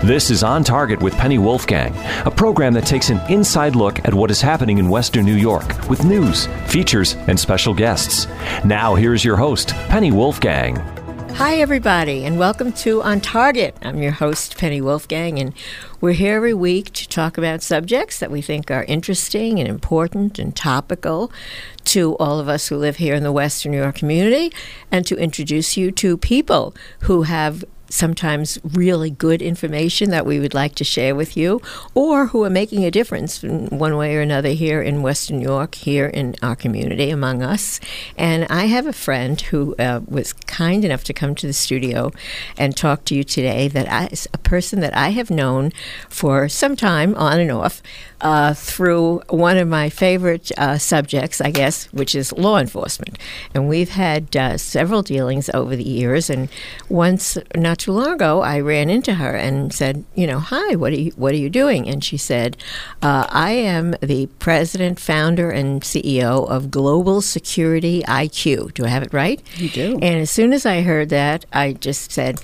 This is On Target with Penny Wolfgang, a program that takes an inside look at what is happening in Western New York with news, features, and special guests. Now, here's your host, Penny Wolfgang. Hi, everybody, and welcome to On Target. I'm your host, Penny Wolfgang, and we're here every week to talk about subjects that we think are interesting and important and topical to all of us who live here in the Western New York community, and to introduce you to people who have sometimes really good information that we would like to share with you, or who are making a difference in one way or another here in Western New York, here in our community, among us. And I have a friend who was kind enough to come to the studio and talk to you today, that is a person that I have known for some time, on and off, through one of my favorite subjects, I guess, which is law enforcement. And we've had several dealings over the years, and once, not too long ago, I ran into her and said, hi, what are you doing? And she said, I am the president, founder, and CEO of Global Security IQ. Do I have it right? You do. And as soon as I heard that, I just said,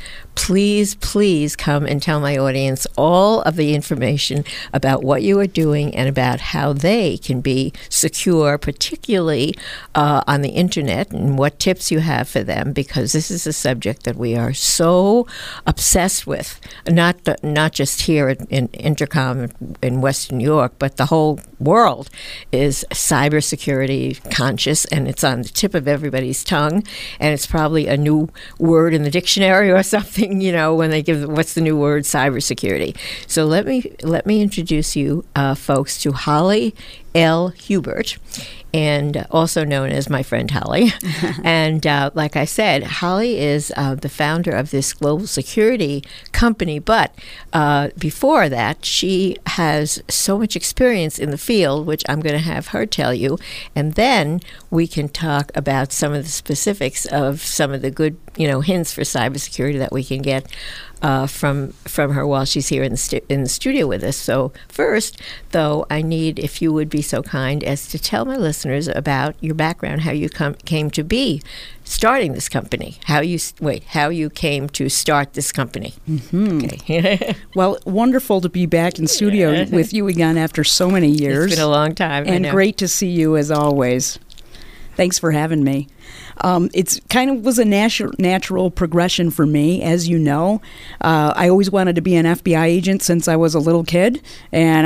please come and tell my audience all of the information about what you are doing and about how they can be secure, particularly on the internet, and what tips you have for them, because this is a subject that we are so obsessed with, not just here in Intercom in Western New York, but the whole world is cybersecurity conscious, and it's on the tip of everybody's tongue, and it's probably a new word in the dictionary or something, when they give, what's the new word, cybersecurity. So let me introduce you folks to Holly L. Hubert, and also known as my friend Holly. And like I said, Holly is the founder of this global security company, but before that, she has so much experience in the field, which I'm going to have her tell you, and then we can talk about some of the specifics of some of the good, hints for cybersecurity that we can get from her while she's here in the studio with us. So first, though, I need, if you would be so kind as to tell my listeners about your background, how you came to be starting this company, how you came to start this company. Mm-hmm. Okay. Well, wonderful to be back in studio with you again after so many years. It's been a long time. And great to see you as always. Thanks for having me. It's kind of was a natural progression for me, as you know. I always wanted to be an FBI agent since I was a little kid, and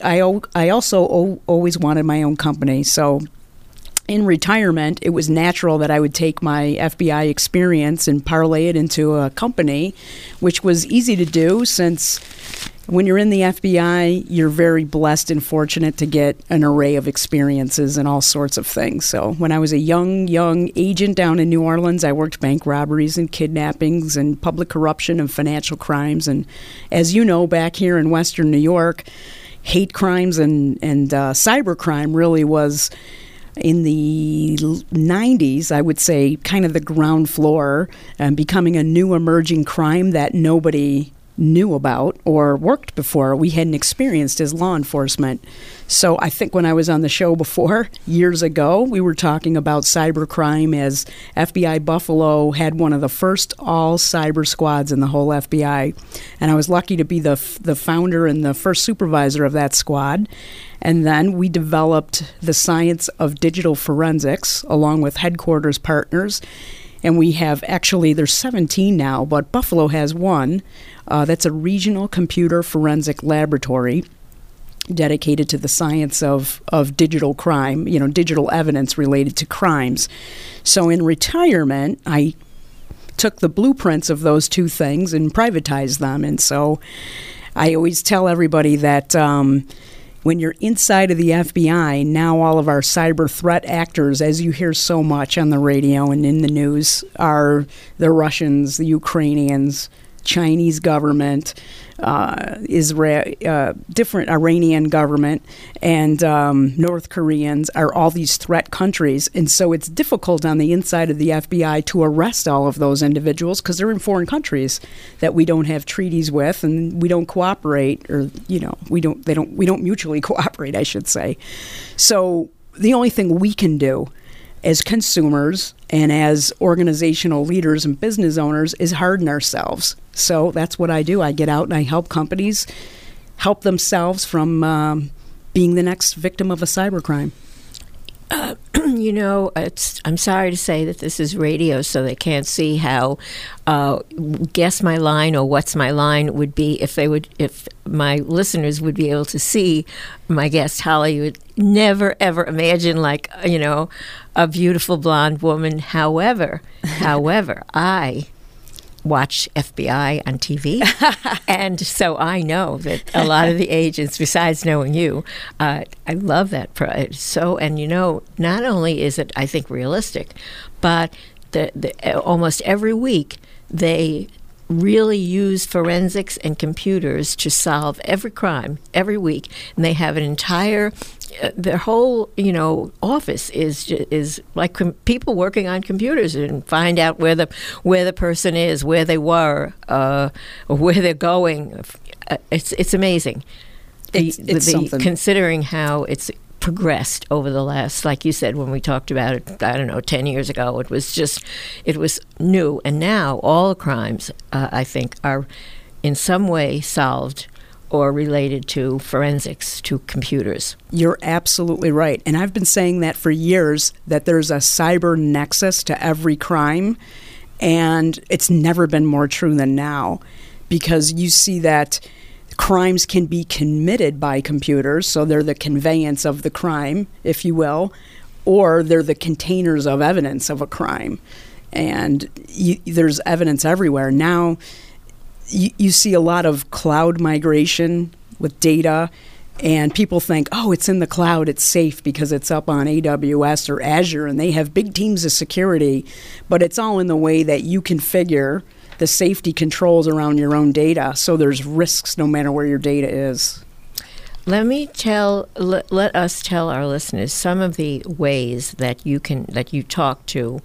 I also always wanted my own company. So in retirement, it was natural that I would take my FBI experience and parlay it into a company, which was easy to do since when you're in the FBI, you're very blessed and fortunate to get an array of experiences and all sorts of things. So when I was a young agent down in New Orleans, I worked bank robberies and kidnappings and public corruption and financial crimes. And as you know, back here in Western New York, hate crimes and cyber crime really was, in the 90s, I would say, kind of the ground floor, and becoming a new emerging crime that nobody knew about or worked before. We hadn't experienced as law enforcement. So I think when I was on the show before, years ago, we were talking about cybercrime, as FBI Buffalo had one of the first all cyber squads in the whole FBI. And I was lucky to be the founder and the first supervisor of that squad. And then we developed the science of digital forensics along with headquarters partners. And we have, actually, there's 17 now, but Buffalo has one. That's a regional computer forensic laboratory dedicated to the science of digital crime, digital evidence related to crimes. So in retirement, I took the blueprints of those two things and privatized them. And so I always tell everybody that when you're inside of the FBI, now all of our cyber threat actors, as you hear so much on the radio and in the news, are the Russians, the Ukrainians, Chinese government, Israel, different Iranian government, and North Koreans are all these threat countries. And so it's difficult on the inside of the FBI to arrest all of those individuals because they're in foreign countries that we don't have treaties with, and we don't cooperate, or we don't mutually cooperate, I should say. So the only thing we can do as consumers and as organizational leaders and business owners is harden ourselves. So that's what I do. I get out and I help companies help themselves from being the next victim of a cybercrime. I'm sorry to say that this is radio, so they can't see how guess my line or what's my line would be if my listeners would be able to see my guest Holly would never ever imagine a beautiful blonde woman. However, I watch FBI on TV, and so I know that a lot of the agents, besides knowing you, I love that. Not only is it, I think, realistic, but almost every week they really use forensics and computers to solve every crime every week, and they have an entire their whole office is like people working on computers and find out where the person is, where they were, or where they're going. It's amazing. It's something. Considering how it's progressed over the last, like you said, when we talked about it, I don't know, 10 years ago, it was new. And now all the crimes, I think, are in some way solved or related to forensics, to computers. You're absolutely right. And I've been saying that for years, that there's a cyber nexus to every crime. And it's never been more true than now, because you see that crimes can be committed by computers, so they're the conveyance of the crime, if you will, or they're the containers of evidence of a crime. And there's evidence everywhere. Now, you see a lot of cloud migration with data, and people think, oh, it's in the cloud, it's safe because it's up on AWS or Azure, and they have big teams of security, but it's all in the way that you configure the safety controls around your own data, so there's risks no matter where your data is. Let us tell our listeners some of the ways that you talk to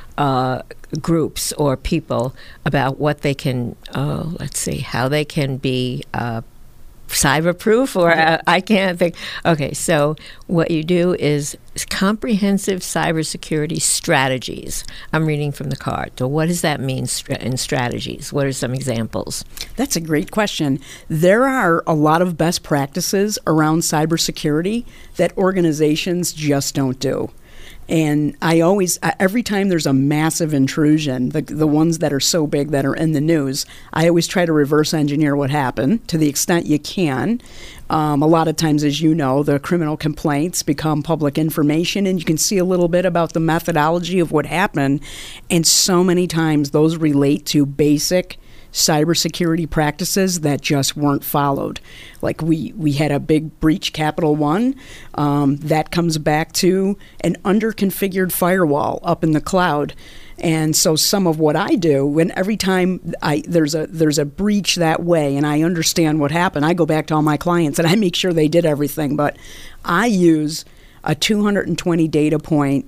groups or people about what they can, how they can be cyberproof, or I can't think. Okay, so what you do is comprehensive cybersecurity strategies. I'm reading from the card. So what does that mean in strategies? What are some examples? That's a great question. There are a lot of best practices around cybersecurity that organizations just don't do. And every time there's a massive intrusion, the ones that are so big that are in the news, I always try to reverse engineer what happened to the extent you can. A lot of times, as you know, the criminal complaints become public information, and you can see a little bit about the methodology of what happened. And so many times those relate to basic cybersecurity practices that just weren't followed. Like we had a big breach, Capital One, that comes back to an under-configured firewall up in the cloud. And so some of what I do, when every time there's a breach that way and I understand what happened, I go back to all my clients and I make sure they did everything. But I use a 220 data point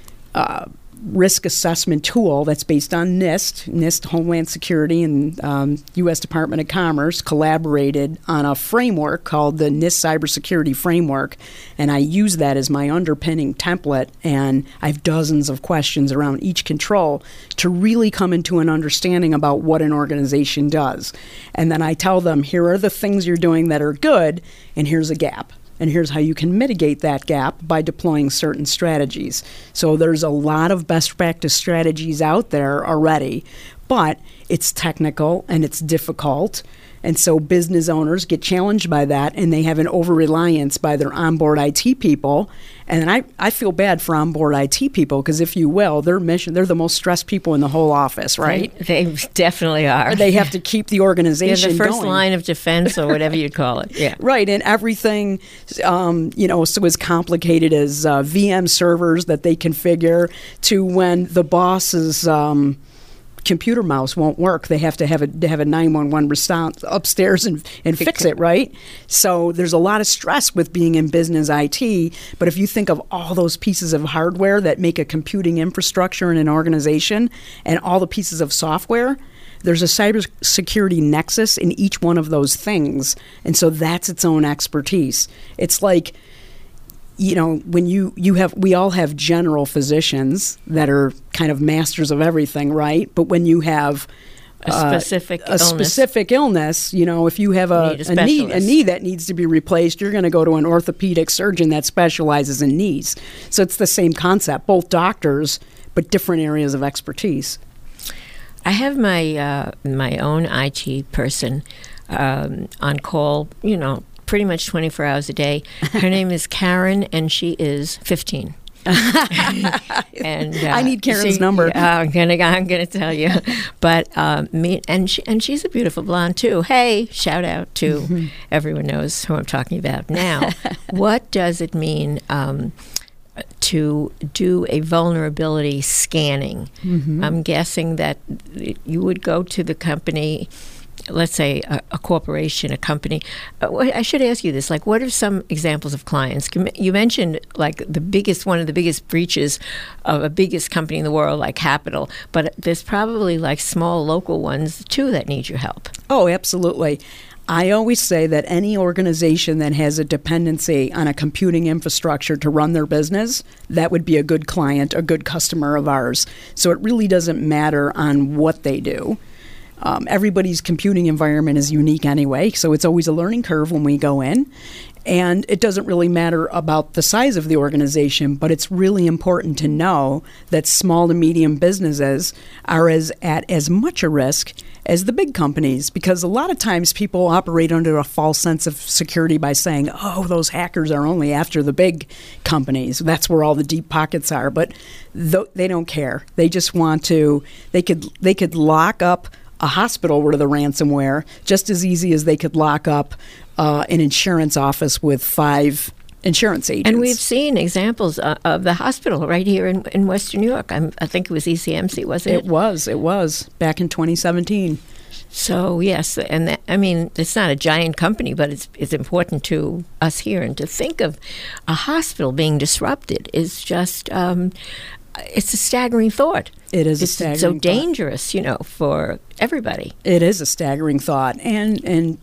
risk assessment tool that's based on NIST, Homeland Security, and U.S. Department of Commerce collaborated on a framework called the NIST Cybersecurity Framework, and I use that as my underpinning template, and I have dozens of questions around each control to really come into an understanding about what an organization does. And then I tell them, here are the things you're doing that are good, and here's a gap. And here's how you can mitigate that gap by deploying certain strategies. So there's a lot of best practice strategies out there already, but it's technical and it's difficult. And so business owners get challenged by that, and they have an over-reliance by their onboard IT people. And I feel bad for onboard IT people because, if you will, they're the most stressed people in the whole office, right? They definitely are. They have to keep the organization going. They're the first line of defense, or whatever you'd call it. Yeah. Right, and everything, so as complicated as VM servers that they configure to when the boss's computer mouse won't work. They have to have a 911 response upstairs and fix it, right? So there's a lot of stress with being in business IT, but if you think of all those pieces of hardware that make a computing infrastructure in an organization and all the pieces of software, there's a cybersecurity nexus in each one of those things, and so that's its own expertise. It's like when we all have general physicians that are kind of masters of everything, right? But when you have a specific illness, if you have a knee that needs to be replaced, you're going to go to an orthopedic surgeon that specializes in knees. So it's the same concept, both doctors, but different areas of expertise. I have my own IT person on call, pretty much 24 hours a day. Her name is Karen, and she is 15. And I need Karen's number. I'm gonna tell you, but she's a beautiful blonde too. Hey, shout out to everyone knows who I'm talking about now. What does it mean to do a vulnerability scanning? I'm guessing that you would go to the company. Let's say a corporation, a company. I should ask you this: what are some examples of clients? You mentioned one of the biggest breaches of a biggest company in the world, like Capital. But there's probably small local ones too that need your help. Oh, absolutely. I always say that any organization that has a dependency on a computing infrastructure to run their business, that would be a good client, a good customer of ours. So it really doesn't matter on what they do. Everybody's computing environment is unique anyway, so it's always a learning curve when we go in. And it doesn't really matter about the size of the organization, but it's really important to know that small to medium businesses are at as much a risk as the big companies, because a lot of times people operate under a false sense of security by saying, oh, those hackers are only after the big companies. That's where all the deep pockets are. But they don't care. They just want to, they could lock up a hospital with the ransomware just as easy as they could lock up an insurance office with 5 insurance agents. And we've seen examples of the hospital right here in Western New York. I think it was ECMC, wasn't it? It was back in 2017. So yes, and it's not a giant company, but it's important to us here. And to think of a hospital being disrupted is just it's a staggering thought. It is a staggering thought. It's so dangerous, for everybody. It is a staggering thought. And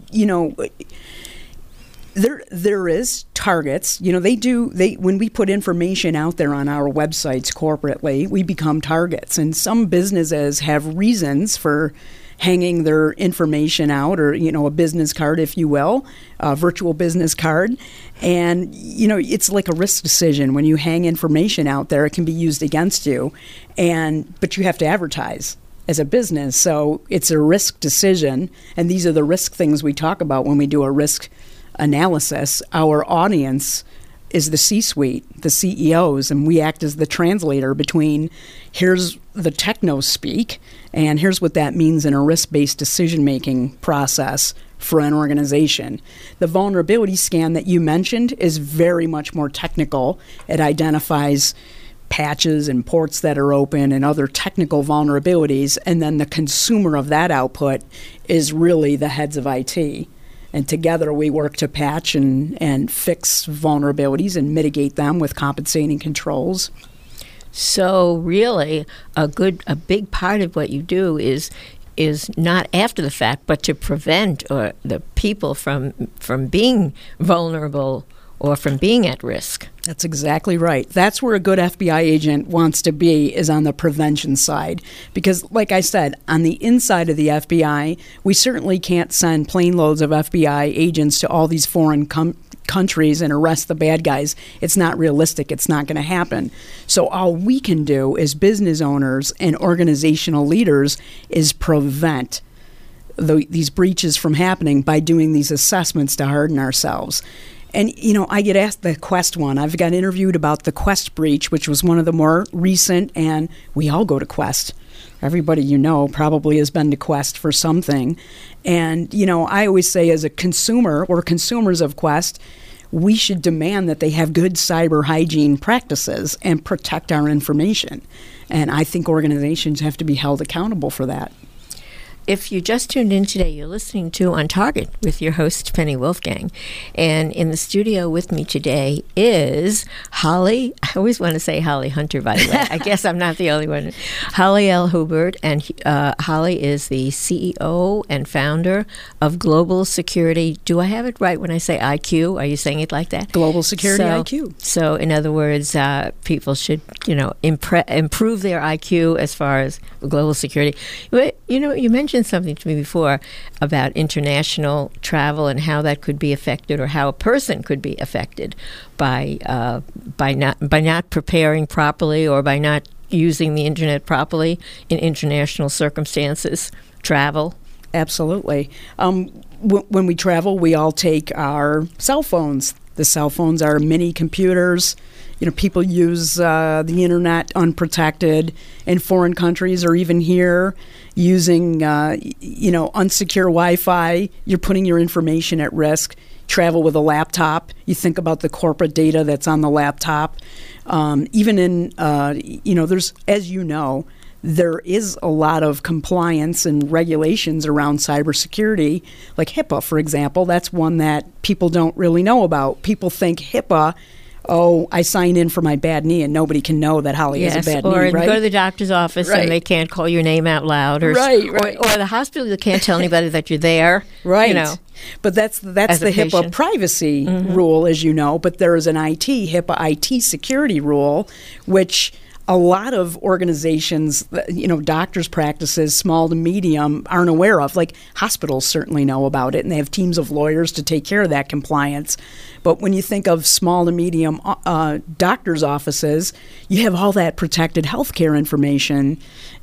there is targets. When we put information out there on our websites corporately, we become targets. And some businesses have reasons for hanging their information out, or a business card, if you will, a virtual business card. And it's like a risk decision. When you hang information out there, it can be used against you, but you have to advertise as a business. So it's a risk decision, and these are the risk things we talk about when we do a risk analysis. Our audience is the C-suite, the CEOs, and we act as the translator between here's the techno speak and here's what that means in a risk-based decision-making process for an organization. The vulnerability scan that you mentioned is very much more technical. It identifies patches and ports that are open and other technical vulnerabilities, and then the consumer of that output is really the heads of IT. And together we work to patch and fix vulnerabilities and mitigate them with compensating controls. So really, a big part of what you do is not after the fact, but to prevent the people from being vulnerable or from being at risk. That's exactly right. That's where a good FBI agent wants to be, is on the prevention side. Because, like I said, on the inside of the FBI, we certainly can't send plane loads of FBI agents to all these foreign countries and arrest the bad guys. It's not realistic. It's not going to happen. So all we can do as business owners and organizational leaders is prevent these breaches from happening by doing these assessments to harden ourselves. And, I get asked the Quest one. I've got interviewed about the Quest breach, which was one of the more recent, and we all go to Quest. Everybody probably has been to Quest for something. And, I always say as a consumer or consumers of Quest, we should demand that they have good cyber hygiene practices and protect our information. And I think organizations have to be held accountable for that. if you just tuned in today, you're listening to On Target with your host, Penny Wolfgang. And in the studio with me today is Holly. I always want to say Holly Hunter, by the way. I guess I'm not the only one. Holly L. Hubert. And Holly is the CEO and founder of Global Security. Do I have it right when I say IQ? Are you saying it like that? Global Security IQ. So in other words, people should, improve their IQ as far as global security. You mentioned something to me before about international travel and how that could be affected, or how a person could be affected by not preparing properly, or by not using the internet properly in international circumstances. Travel. Absolutely. When we travel, we all take our cell phones. The cell phones are mini computers. People use the internet unprotected in foreign countries, or even here using, unsecure Wi-Fi. You're putting your information at risk. Travel with a laptop. You think about the corporate data that's on the laptop. Even in, there's, as you know, there is a lot of compliance and regulations around cybersecurity, like HIPAA, for example. That's one that people don't really know about. People think HIPAA, I sign in for my bad knee and nobody can know that Holly has a bad knee, right? Or go to the doctor's office and they can't call your name out loud. Or the hospital, you can't tell anybody that you're there. Right. But that's the HIPAA privacy rule, as you know. But there is an HIPAA IT security rule, which a lot of organizations, doctors' practices, small to medium, aren't aware of. Like hospitals certainly know about it, and they have teams of lawyers to take care of that compliance. But when you think of small to medium doctors' offices, you have all that protected healthcare information,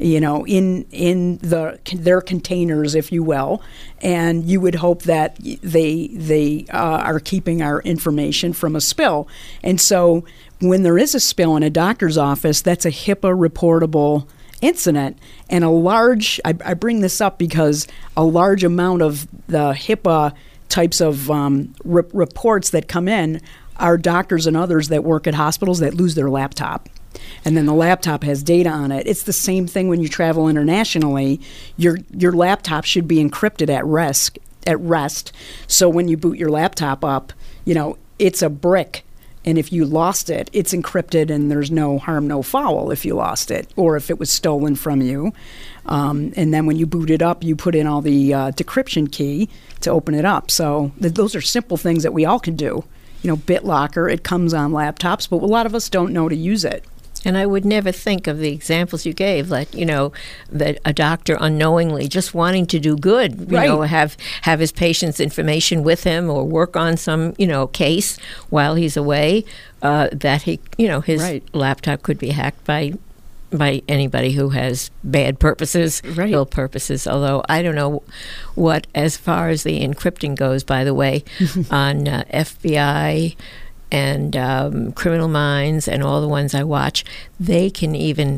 in their containers, if you will. And you would hope that they are keeping our information from a spill. And so when there is a spill in a doctor's office, that's a HIPAA reportable incident. And I bring this up because a large amount of the HIPAA types of reports that come in are doctors and others that work at hospitals that lose their laptop. And then the laptop has data on it. It's the same thing when you travel internationally. Your laptop should be encrypted at rest. So when you boot your laptop up, it's a brick. And if you lost it, it's encrypted and there's no harm, no foul if you lost it, or if it was stolen from you. And then when you boot it up, you put in all the decryption key to open it up. So those are simple things that we all can do. BitLocker, it comes on laptops, but a lot of us don't know to use it. And I would never think of the examples you gave, like, that a doctor unknowingly just wanting to do good, have his patient's information with him, or work on some, case while he's away, that his laptop could be hacked by anybody who has bad purposes, ill purposes. Although I don't know what, as far as the encrypting goes, by the way, on FBI and Criminal Minds and all the ones I watch, they can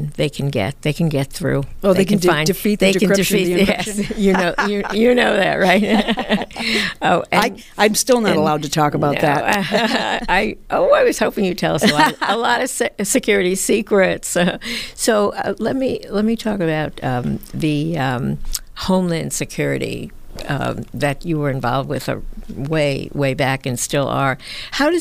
get through. Oh, they can defeat the decryption. Yes, you know that, right? I'm still not allowed to talk about that. I was hoping you'd tell us a lot of security secrets. So let me talk about the Homeland Security that you were involved with way back and still are. How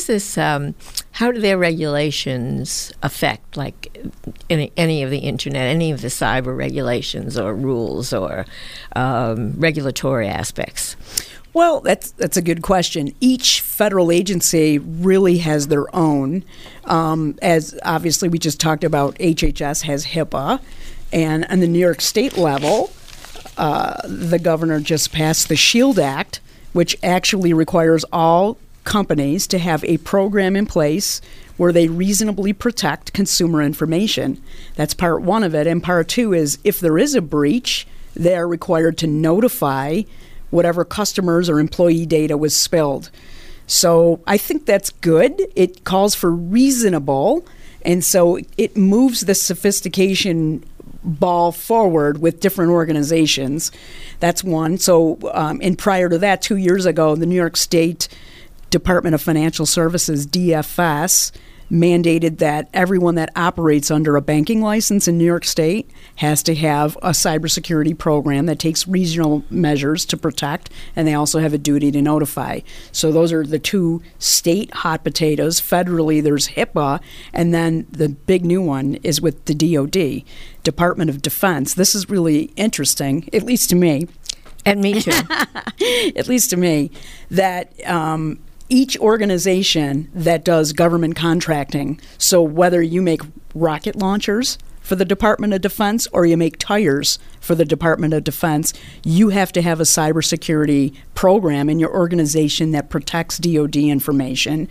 do their regulations affect, like, any of the internet, any of the cyber regulations or rules or regulatory aspects? Well, that's a good question. Each federal agency really has their own. As obviously we just talked about, HHS has HIPAA, and on the New York State level, the governor just passed the SHIELD Act, which actually requires all companies to have a program in place where they reasonably protect consumer information. That's part one of it. And part two is, if there is a breach, they're required to notify whatever customers or employee data was spilled. So I think that's good. It calls for reasonable, and so it moves the sophistication ball forward with different organizations. That's one. So, and prior to that, 2 years ago, the New York State Department of Financial Services, DFS, mandated that everyone that operates under a banking license in New York State has to have a cybersecurity program that takes regional measures to protect, and they also have a duty to notify. So those are the two state hot potatoes. Federally, there's HIPAA, and then the big new one is with the DOD, Department of Defense. This is really interesting, at least to me. And me too. At least to me, that each organization that does government contracting, so whether you make rocket launchers for the Department of Defense or you make tires for the Department of Defense, you have to have a cybersecurity program in your organization that protects DoD information.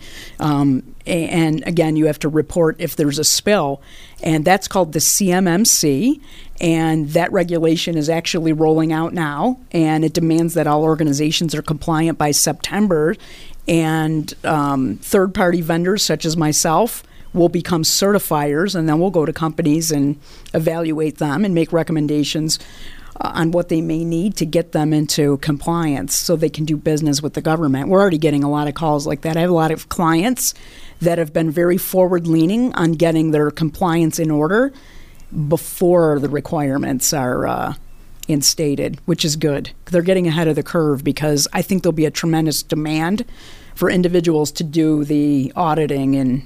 And again, you have to report if there's a spill. And that's called the CMMC. And that regulation is actually rolling out now. And it demands that all organizations are compliant by September. And third-party vendors such as myself will become certifiers, and then we'll go to companies and evaluate them and make recommendations on what they may need to get them into compliance so they can do business with the government. We're already getting a lot of calls like that. I have a lot of clients that have been very forward-leaning on getting their compliance in order before the requirements are instated, which is good. They're getting ahead of the curve because I think there'll be a tremendous demand for individuals to do the auditing and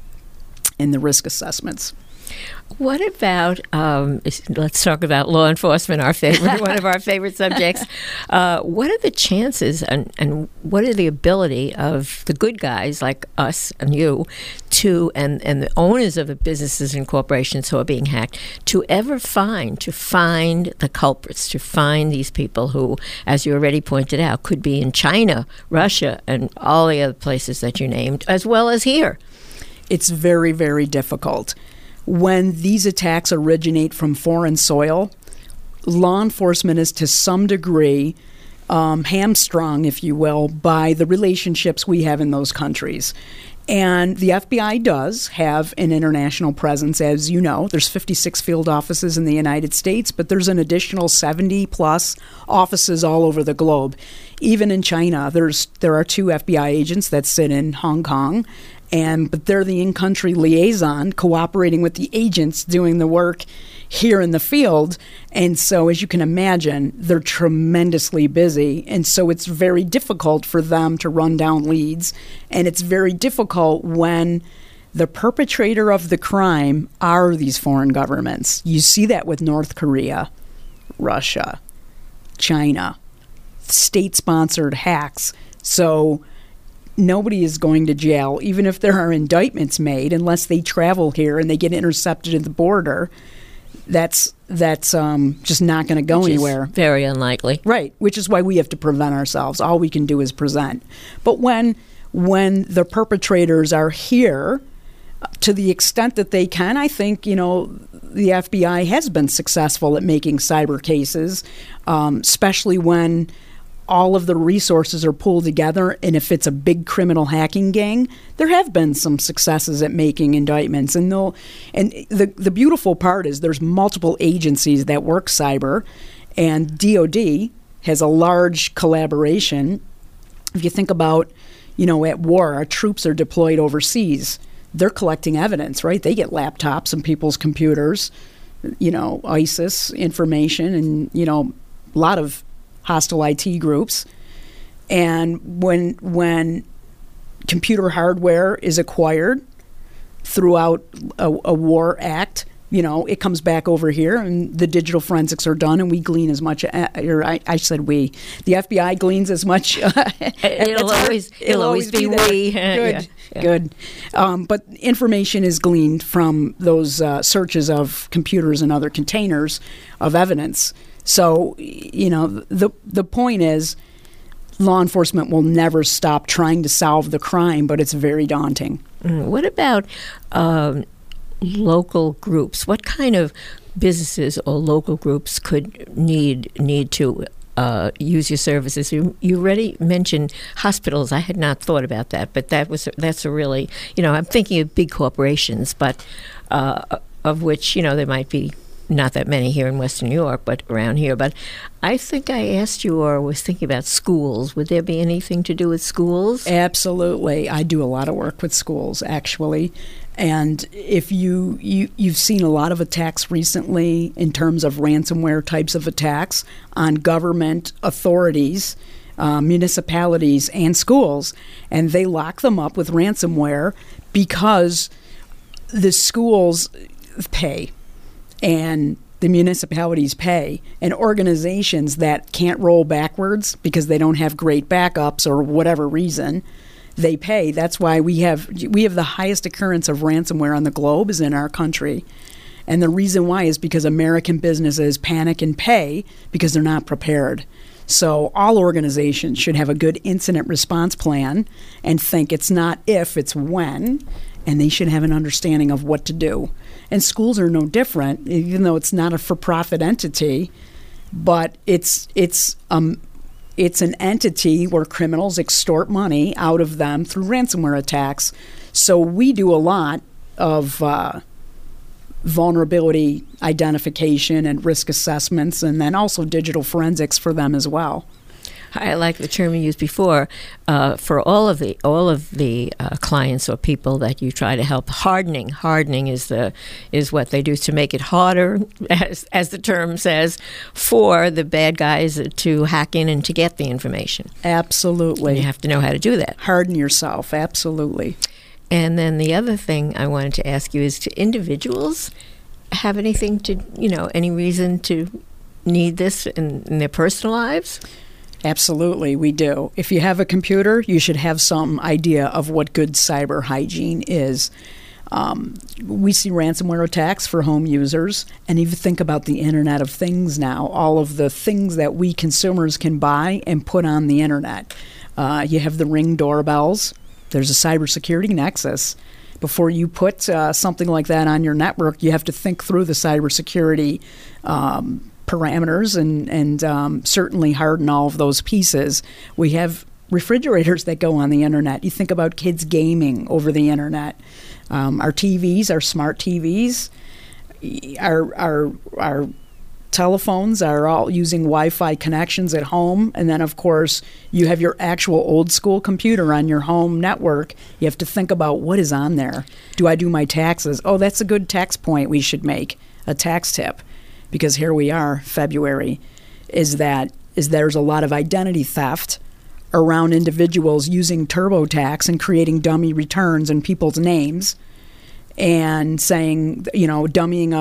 the risk assessments. What about, let's talk about law enforcement, our favorite, one of our favorite subjects. What are the chances and what are the ability of the good guys like us and you to, and the owners of the businesses and corporations who are being hacked, to ever find the culprits, to find these people who, as you already pointed out, could be in China, Russia, and all the other places that you named, as well as here? It's very, very difficult. When these attacks originate from foreign soil, law enforcement is to some degree hamstrung, if you will, by the relationships we have in those countries. And the FBI does have an international presence, as you know. There's 56 field offices in the United States, but there's an additional 70-plus offices all over the globe. Even in China, there are 2 FBI agents that sit in Hong Kong, but they're the in-country liaison cooperating with the agents doing the work here in the field. And so, as you can imagine, they're tremendously busy. And so it's very difficult for them to run down leads. And it's very difficult when the perpetrator of the crime are these foreign governments. You see that with North Korea, Russia, China, state-sponsored hacks. So nobody is going to jail, even if there are indictments made, unless they travel here and they get intercepted at the border. That's just not going to go anywhere. Very unlikely. Right, which is why we have to prevent ourselves. All we can do is present. But when the perpetrators are here, to the extent that they can, I think, the FBI has been successful at making cyber cases, especially when all of the resources are pulled together, and if it's a big criminal hacking gang, there have been some successes at making indictments. And the beautiful part is there's multiple agencies that work cyber, and DoD has a large collaboration. If you think about, at war, our troops are deployed overseas. They're collecting evidence, right? They get laptops and people's computers, ISIS information, and, a lot of hostile IT groups. And when computer hardware is acquired throughout a war act, it comes back over here and the digital forensics are done and we glean as much, I said we. The FBI gleans as much. It'll always be we. Good. Yeah. Good. But information is gleaned from those searches of computers and other containers of evidence. So, the point is law enforcement will never stop trying to solve the crime, but it's very daunting. What about local groups? What kind of businesses or local groups could need to use your services? You already mentioned hospitals. I had not thought about that, but that's a really, I'm thinking of big corporations, but of which, there might be not that many here in Western New York, but around here. But I think I asked you or was thinking about schools. Would there be anything to do with schools? Absolutely. I do a lot of work with schools, actually. And if you've seen a lot of attacks recently in terms of ransomware types of attacks on government authorities, municipalities, and schools, and they lock them up with ransomware because the schools pay and the municipalities pay, and organizations that can't roll backwards because they don't have great backups or whatever reason, they pay. That's why we have the highest occurrence of ransomware on the globe is in our country. And the reason why is because American businesses panic and pay because they're not prepared. So all organizations should have a good incident response plan and think it's not if, it's when, and they should have an understanding of what to do. And schools are no different, even though it's not a for-profit entity, but it's an entity where criminals extort money out of them through ransomware attacks. So we do a lot of vulnerability identification and risk assessments, and then also digital forensics for them as well. I like the term you used before for all of the clients or people that you try to help. Hardening is what they do to make it harder, as the term says, for the bad guys to hack in and to get the information. Absolutely. And you have to know how to do that. Harden yourself. Absolutely. And then the other thing I wanted to ask you is, to individuals have anything to, any reason to need this in their personal lives? Absolutely, we do. If you have a computer, you should have some idea of what good cyber hygiene is. We see ransomware attacks for home users, and even think about the Internet of Things now, all of the things that we consumers can buy and put on the Internet. You have the Ring doorbells. There's a cybersecurity nexus. Before you put something like that on your network, you have to think through the cybersecurity parameters and certainly harden all of those pieces. We have refrigerators that go on the Internet. You think about kids gaming over the Internet. Our TVs, our smart TVs, our telephones are all using Wi-Fi connections at home. And then, of course, you have your actual old school computer on your home network. You have to think about what is on there. Do I do my taxes? Oh, that's a good tax point we should make, a tax tip. Because here we are, February, is there's a lot of identity theft around individuals using TurboTax and creating dummy returns in people's names and saying, dummying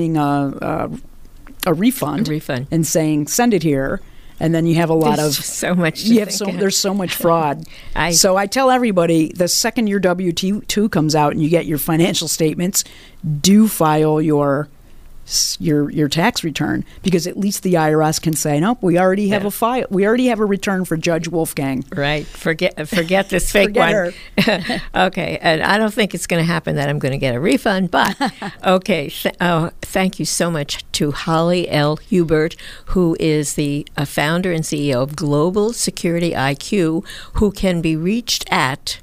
a refund. And saying, send it here. And then you have a lot there's of so much. There's so much fraud. So I tell everybody, the second your W-2 comes out and you get your financial statements, do file your tax return, because at least the IRS can say, nope, we already have a file. We already have a return for Judge Wolfgang. Right. Forget this fake one. Okay. And I don't think it's going to happen that I'm going to get a refund, but okay. Thank you so much to Holly L. Hubert, who is the founder and CEO of Global Security IQ, who can be reached at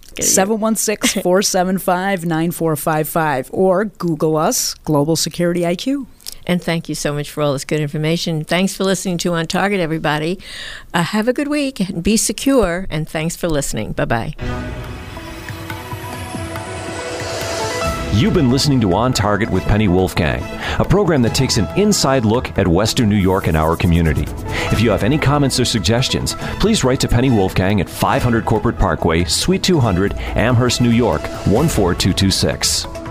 716-475-9455 or Google us, Global Security IQ. And thank you so much for all this good information. Thanks for listening to On Target, everybody. Have a good week and be secure, and thanks for listening. Bye-bye. You've been listening to On Target with Penny Wolfgang, a program that takes an inside look at Western New York and our community. If you have any comments or suggestions, please write to Penny Wolfgang at 500 Corporate Parkway, Suite 200, Amherst, New York, 14226.